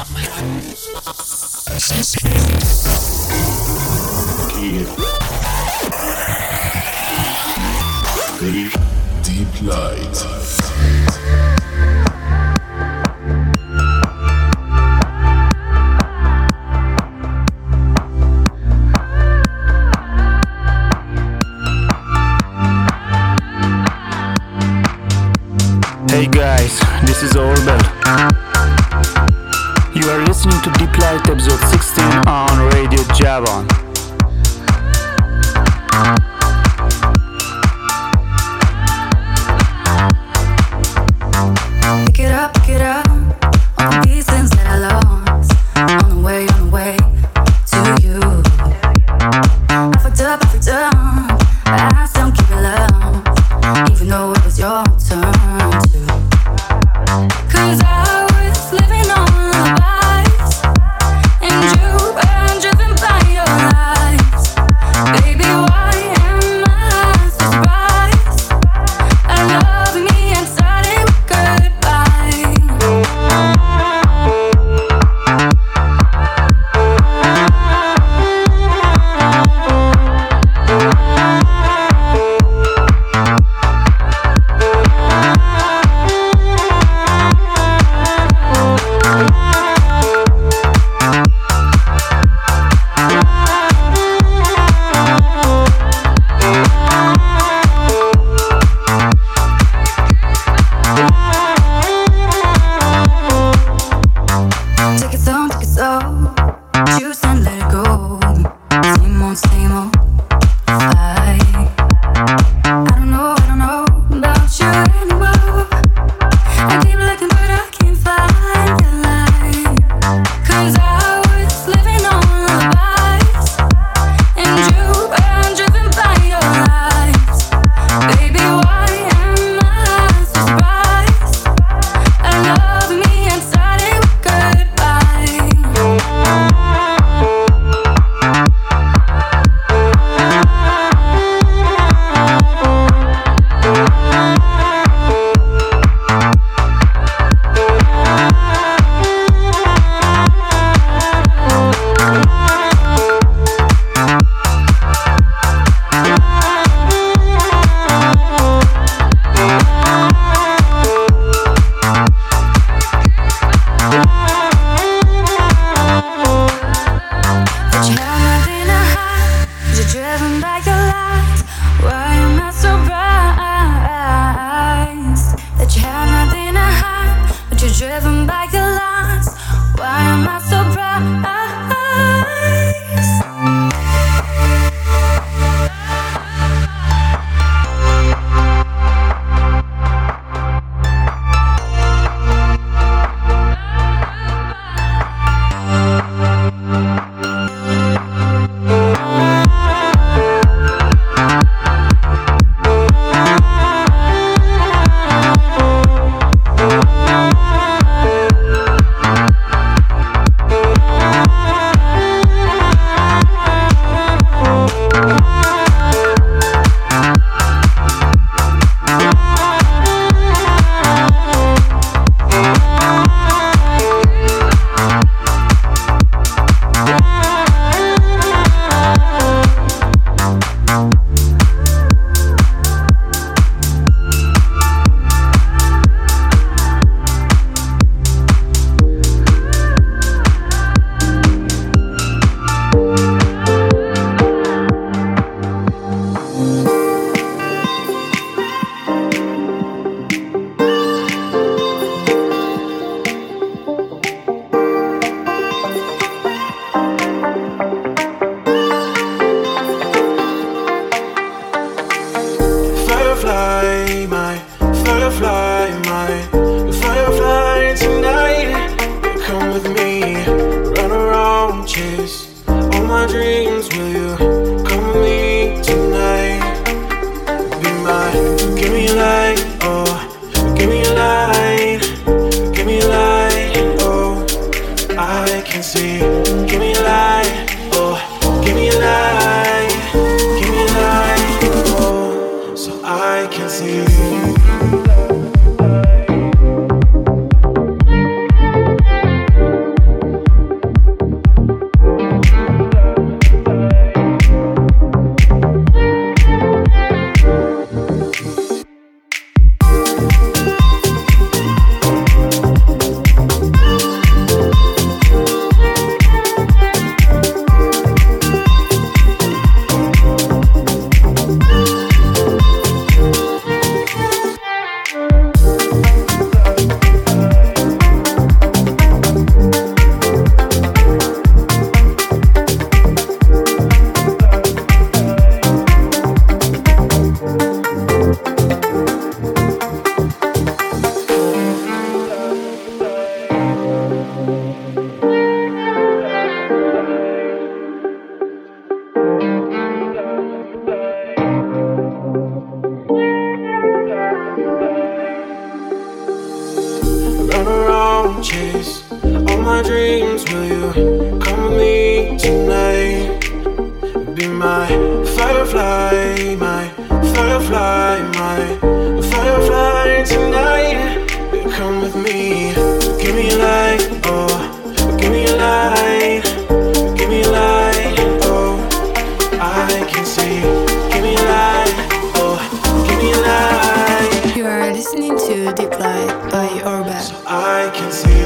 Deep Light. Hey guys, this is Orbel. You are listening to Deep Light episode 16 on Radio Javon. Pick it up, all the pieces that I lost. On the way to you. I fucked up, but I still keep it love, even though it was your turn to. 'Cause I was living on lies, and you were driven by your lies. Baby, why am I so surprised? I love me and started with goodbye. Take it so, choose and let it go. Same old fight. I don't know about you anymore. I keep looking but I can't find the light. 'Cause I was living on lies, and you were driven by your lies. Baby, why am I so surprised? I love me and started with goodbye. But you have nothing to hide, 'cause you're driven by your lies. Why am I so surprised that you have nothing to hide, but you're driven by your lies? Why am I so surprised? run around, chase all my dreams. Will you come with me tonight? Be my firefly, my firefly, my firefly tonight. Come with me, give me a light, oh, give me a light, give me a light, oh, I can see. Give me a light, oh, give me a light. You are listening to Deep Light by Orban. So I can see.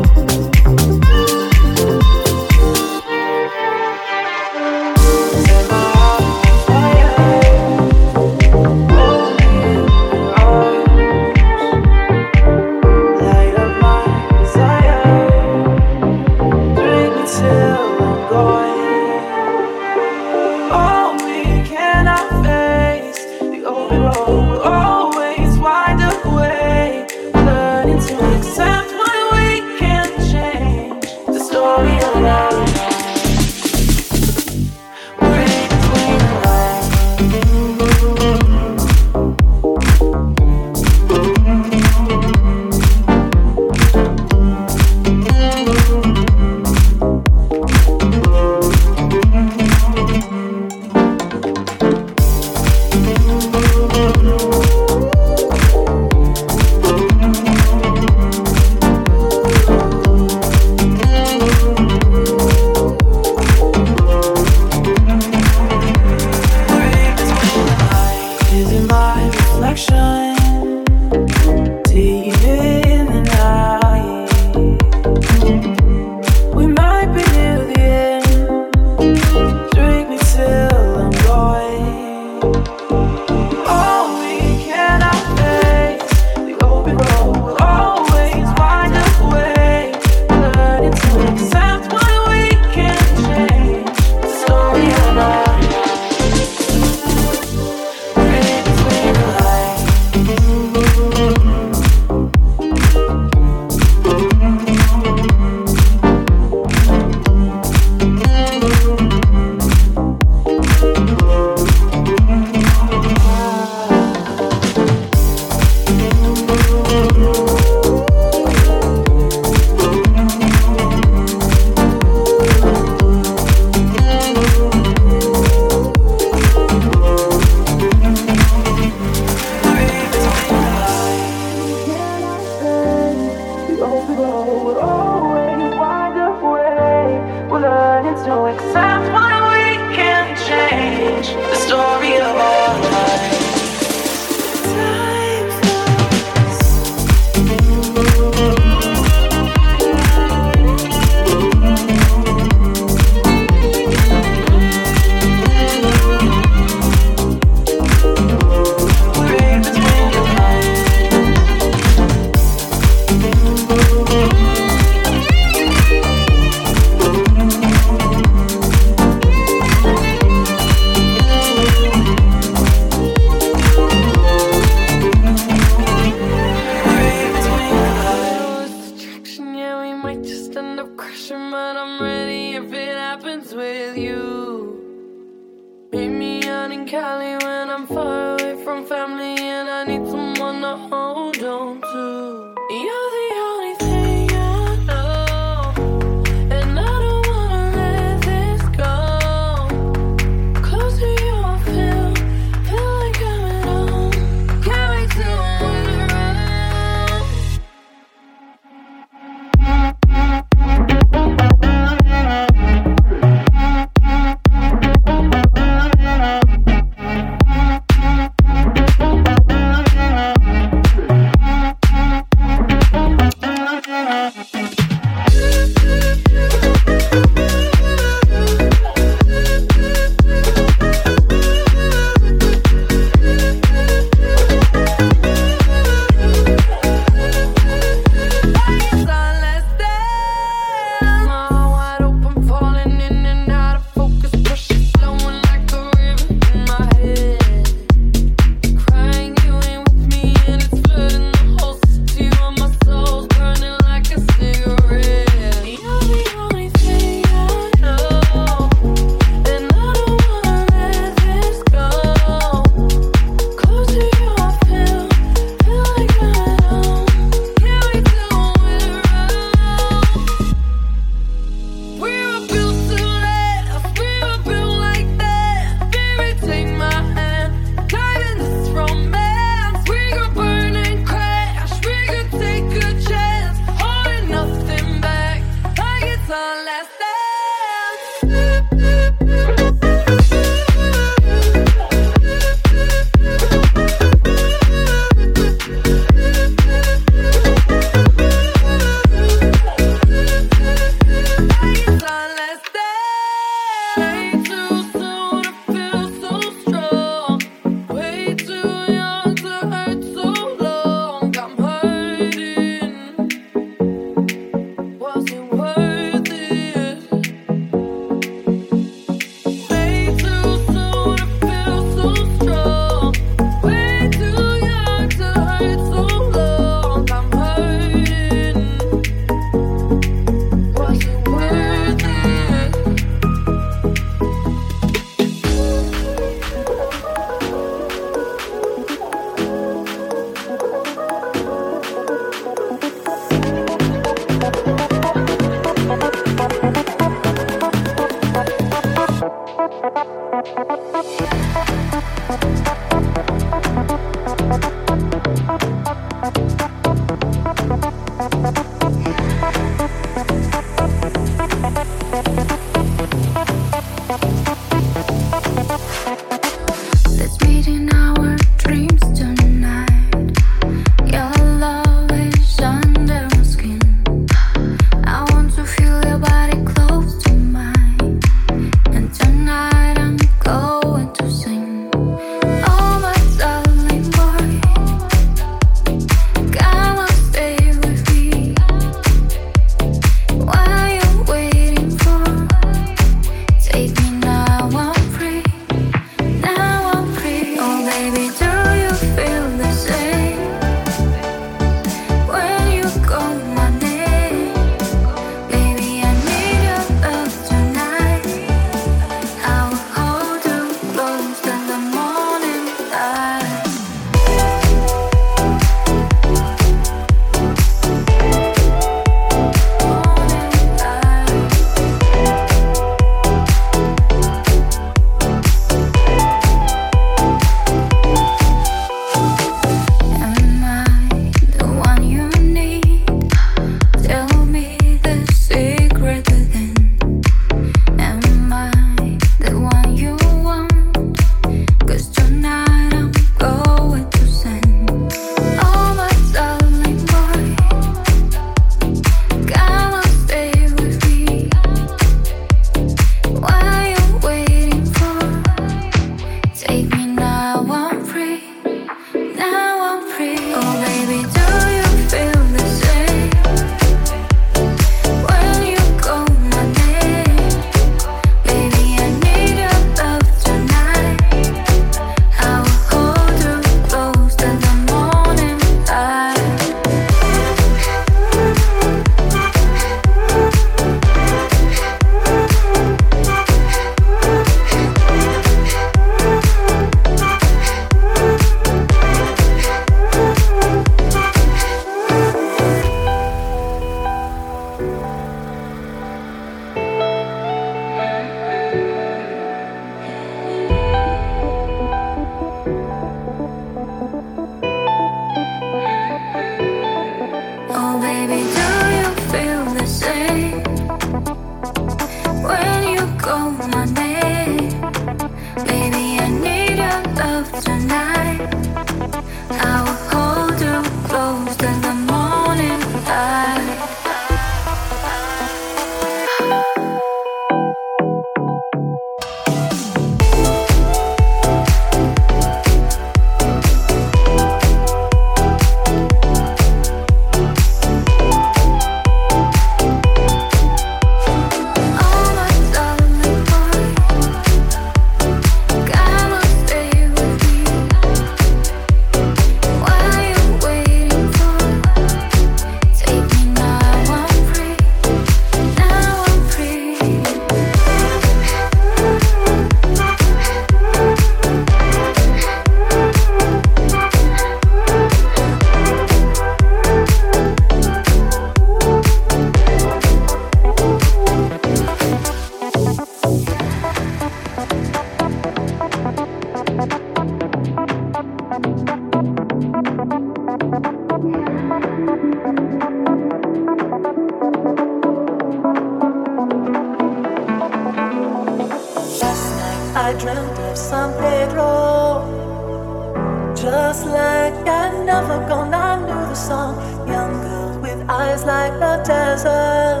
I dreamt of San Pedro. Just like I never gone, I knew the song. Young girl with eyes like the desert.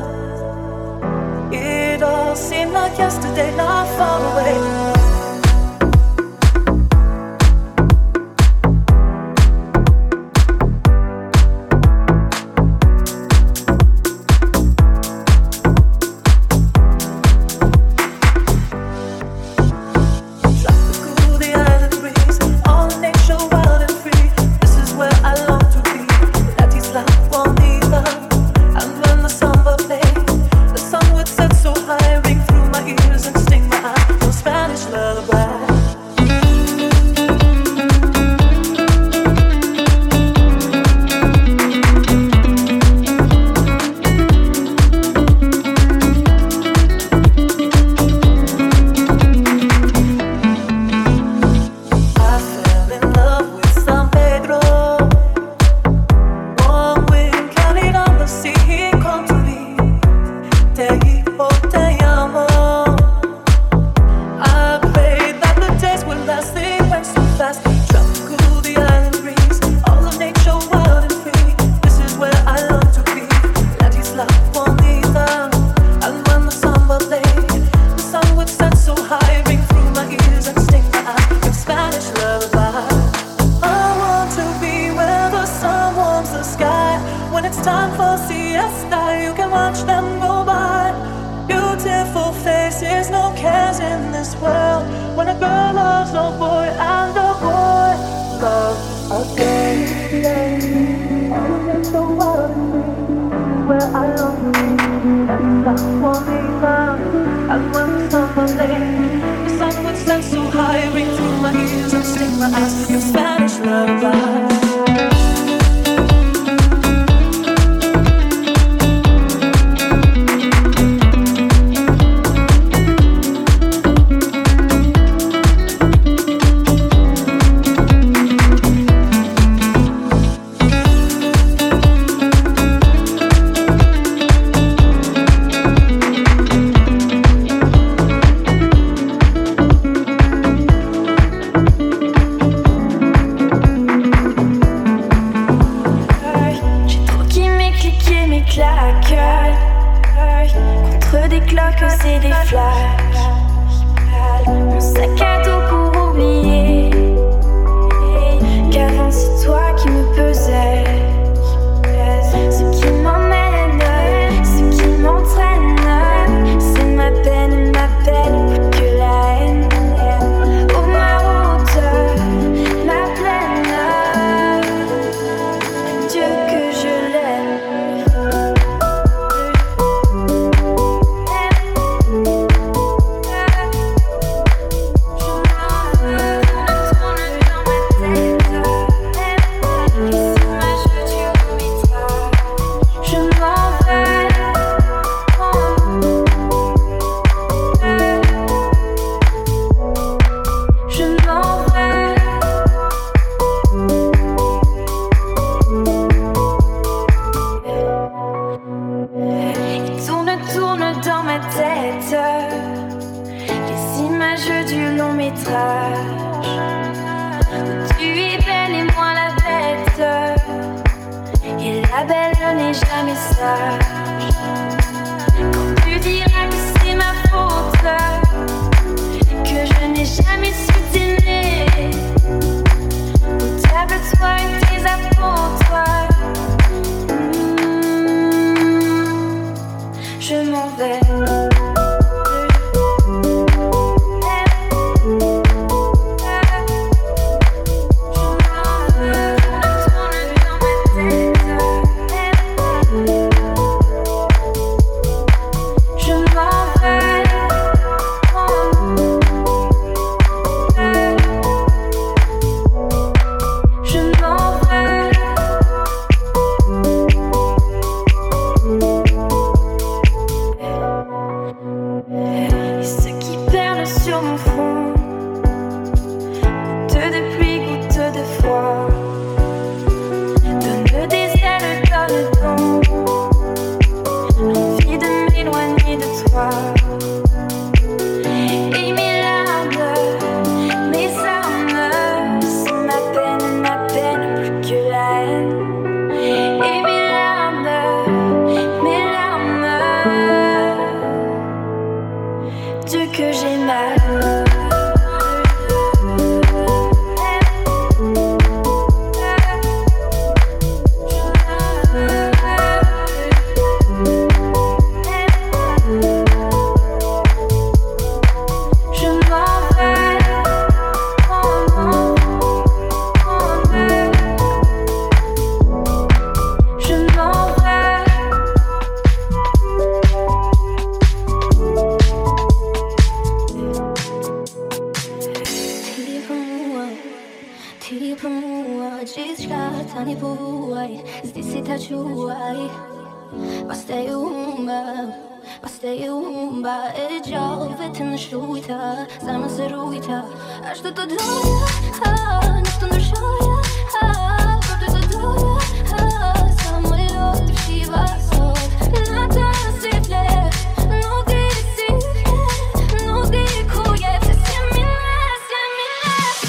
It all seemed like yesterday, not far away. Et mes larmes чувай. Постаю умба, ejau, vete në shujta, sa më se rujta. Ashtu të doja, në të ndryshoja, por të doja, sa më lojë të shiva sot. Në të si flet, nuk di si flet, nuk di ku je, se si mines, si mines.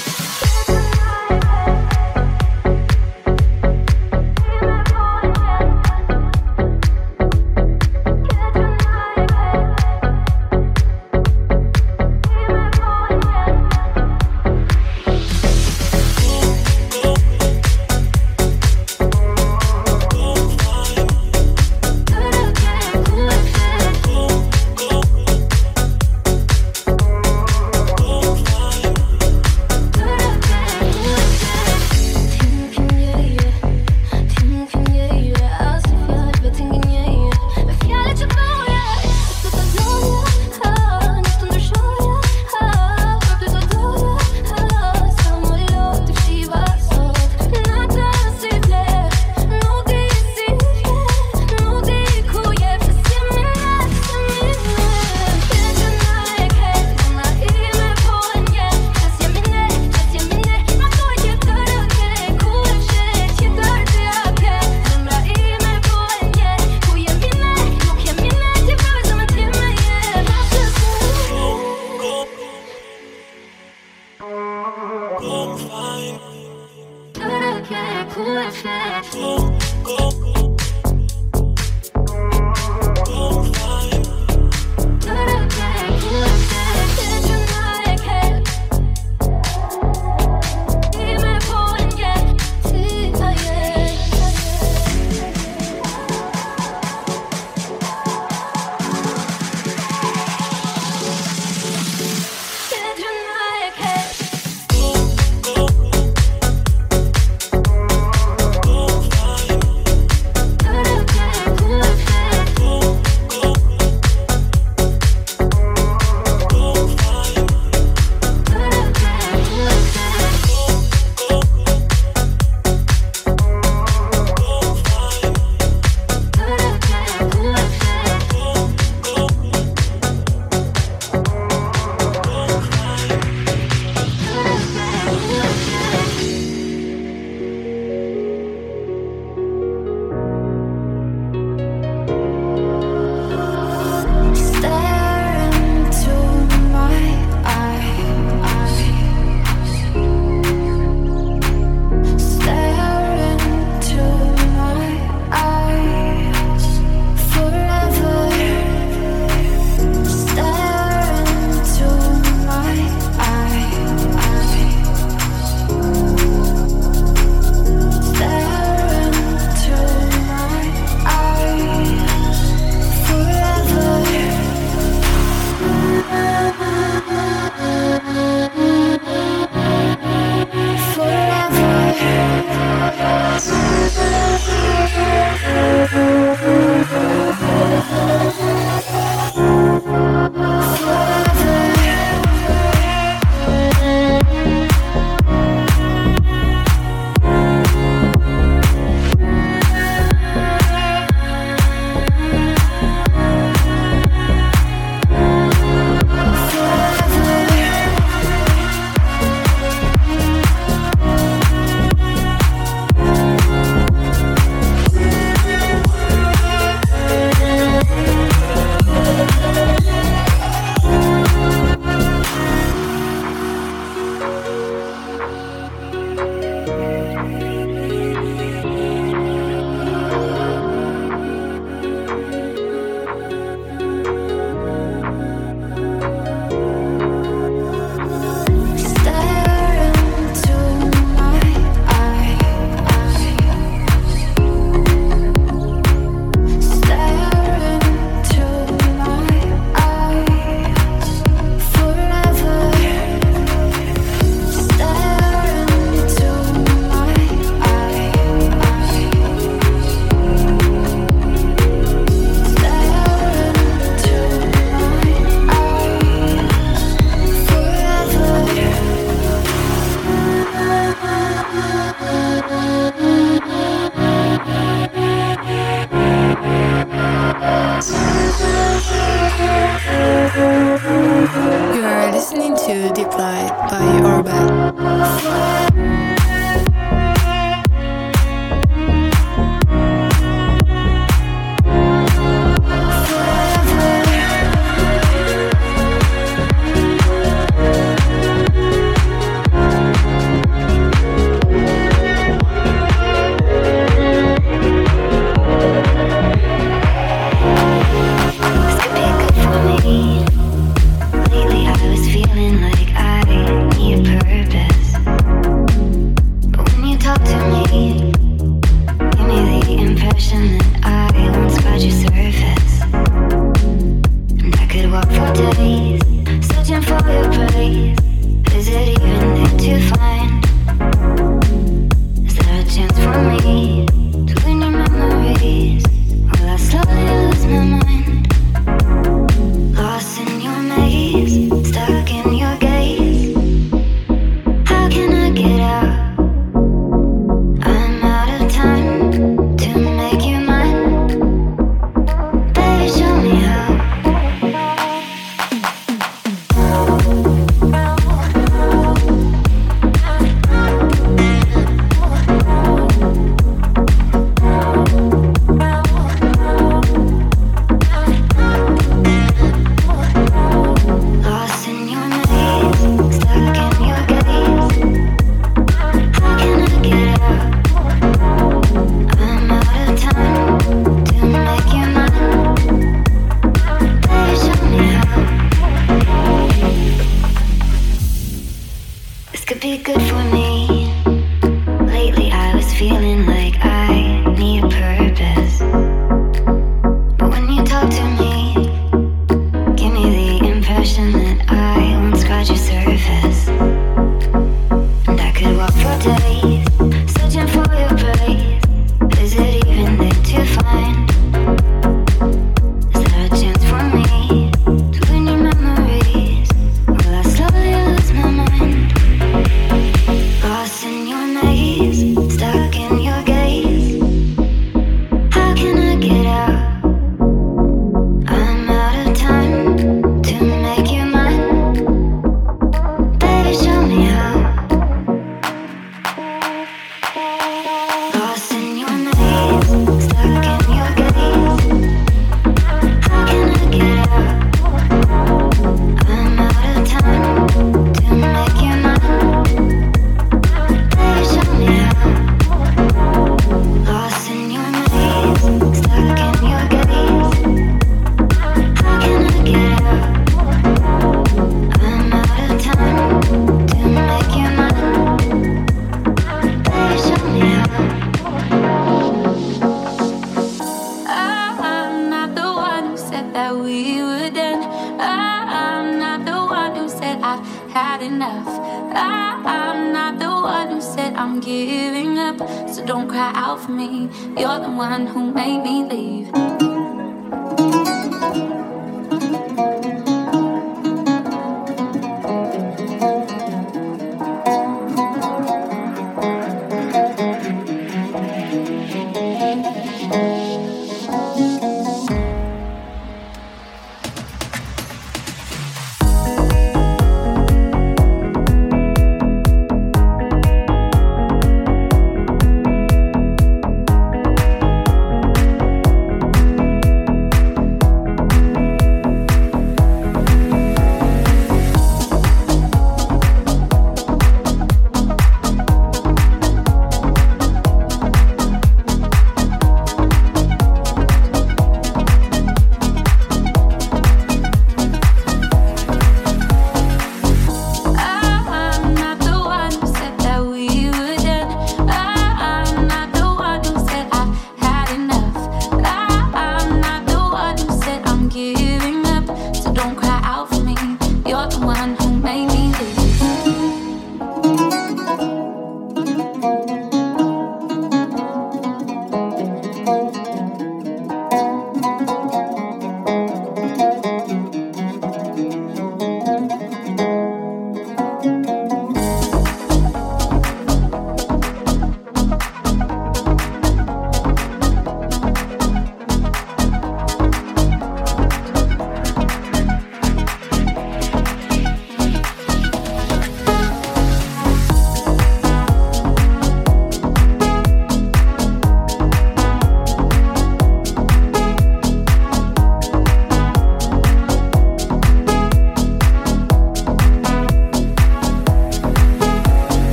to Deep Light by Orbit.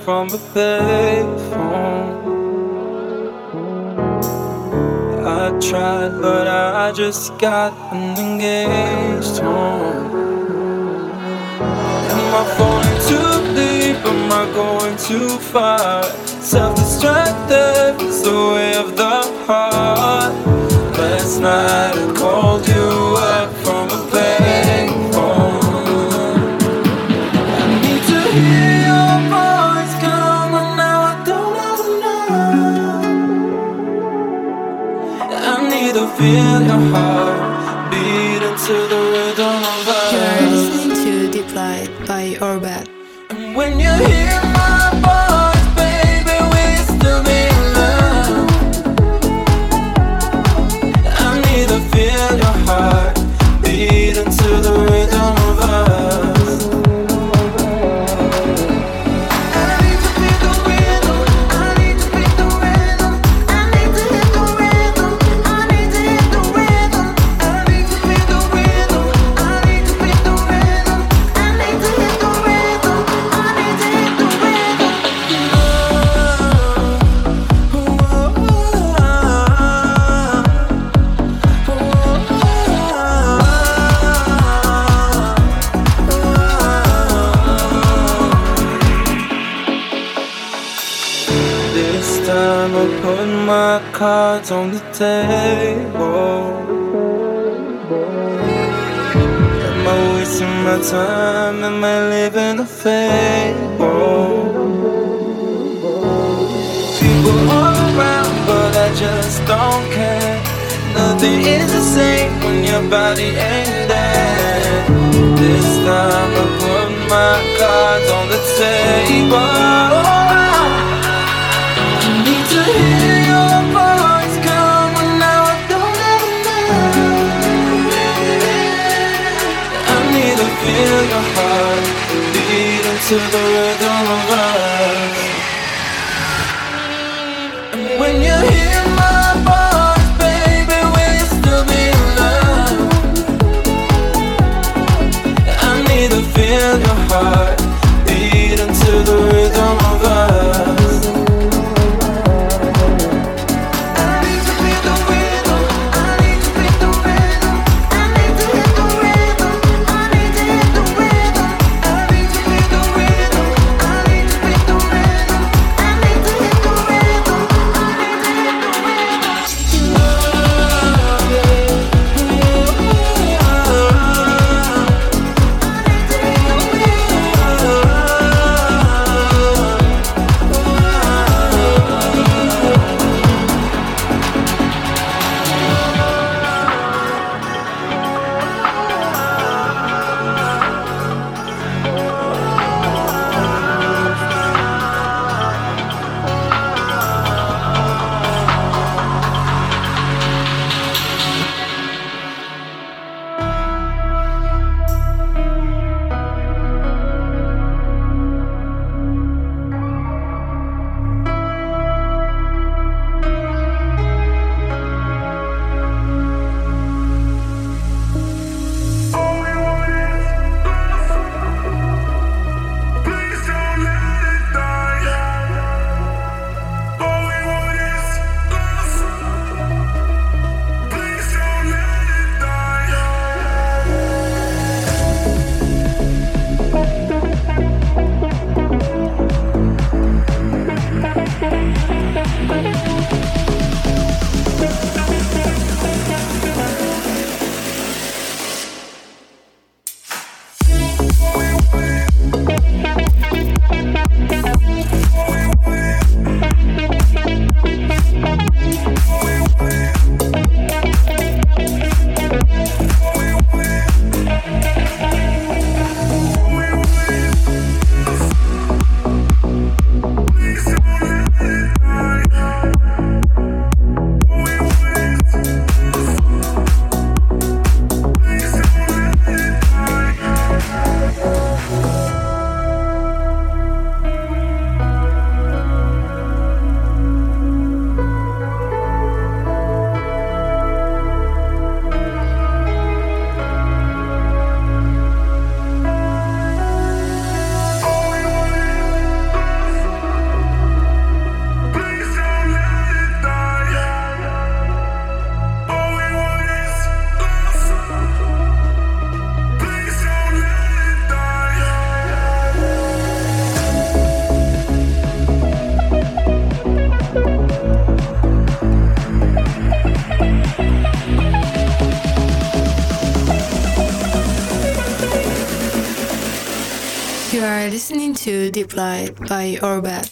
from a payphone. I tried, but I just got an engaged home. Am I falling too deep? Am I going too far? Self-destructive is the way of the heart. Last night I called you up from a payphone. I need to hear your voice, come on now, I don't ever know. I need to feel your heart beat into the rhythm of us. You are listening to Deep Light by Orbit. And when you hear my voice, baby, we still be in love. I need to feel your heart beat into the rhythm of us. I need to feel the rhythm. I need to feel the rhythm. I need to hit the rhythm. I need to hit the rhythm. I need to feel the rhythm. I need to feel the rhythm. I need to hit the rhythm. I need to hit the rhythm. This time I put my cards on the table. Am I wasting my time? Am I living a fable? People all around, but I just don't care. Nothing is the same when your body ain't there. This time I put my cards on the table. I need to hear your voice, come on now, I don't ever know. I need to feel your heart beat into the rhythm of us. And when you hear my voice, baby, we'll still be in love. I need to feel your heart beat into the rhythm of us. I are listening to Deep Light by Orbit.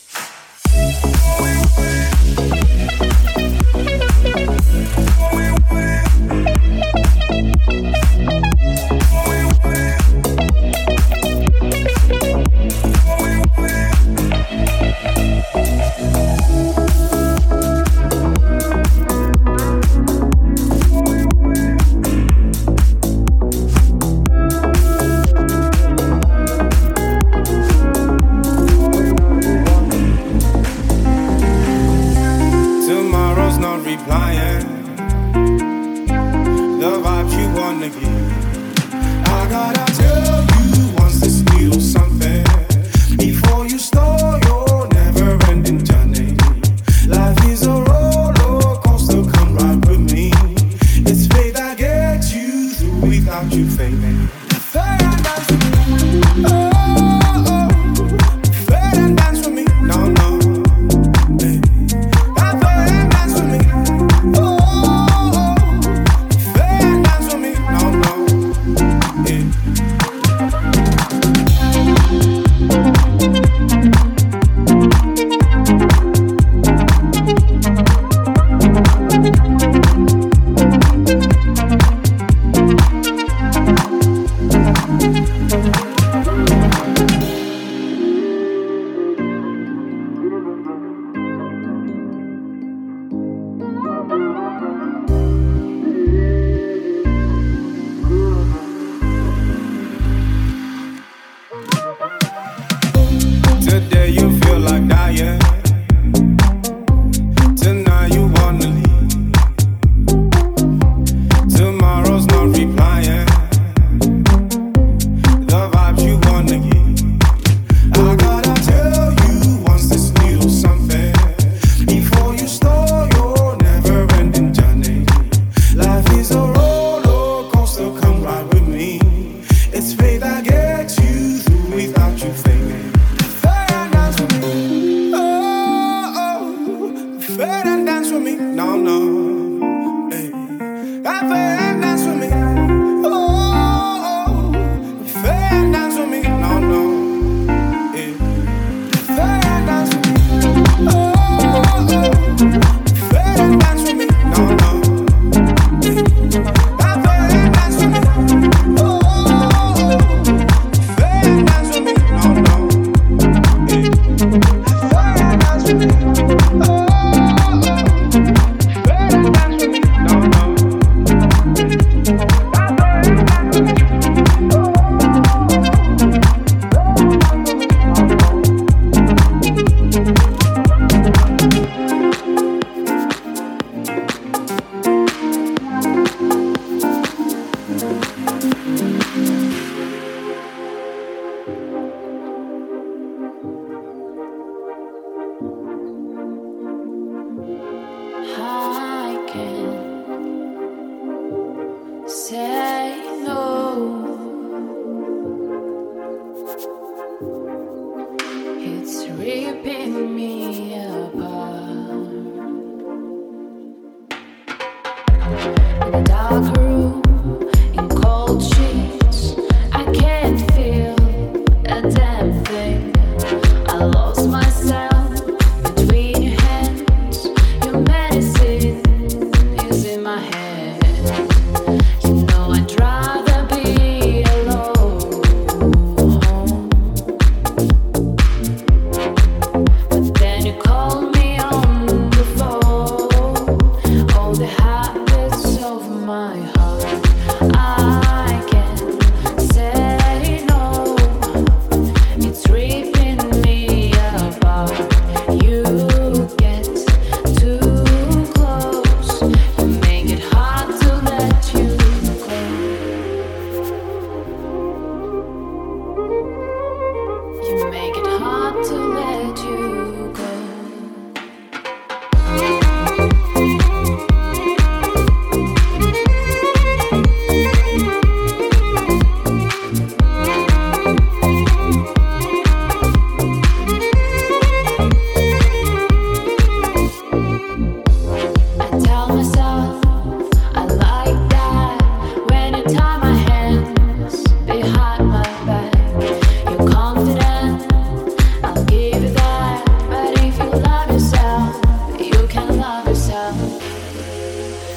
my heart.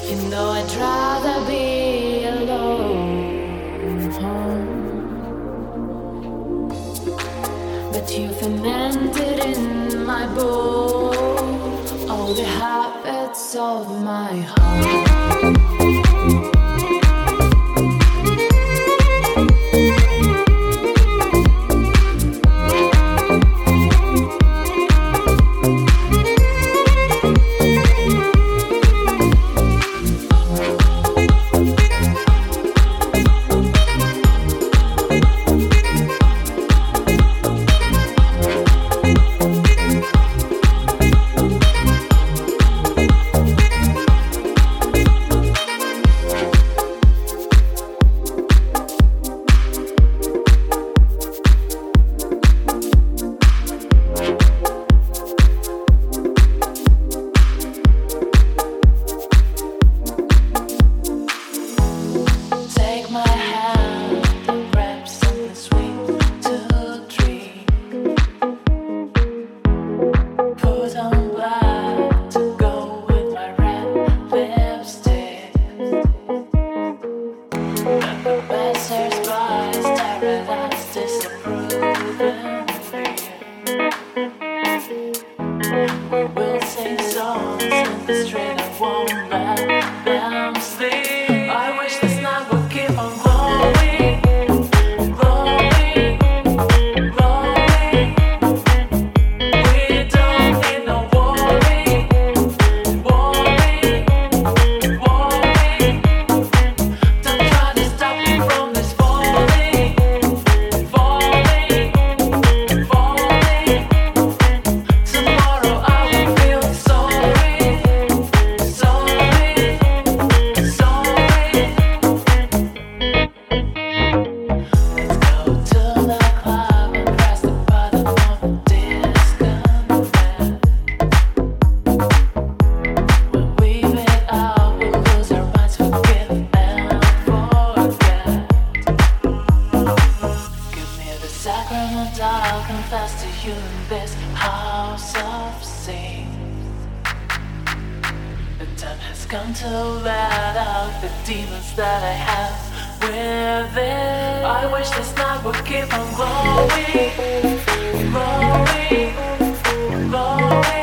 You know I'd rather be alone, but you fermented in my bowl all the habits of my heart. Glowing, glowing, glowing.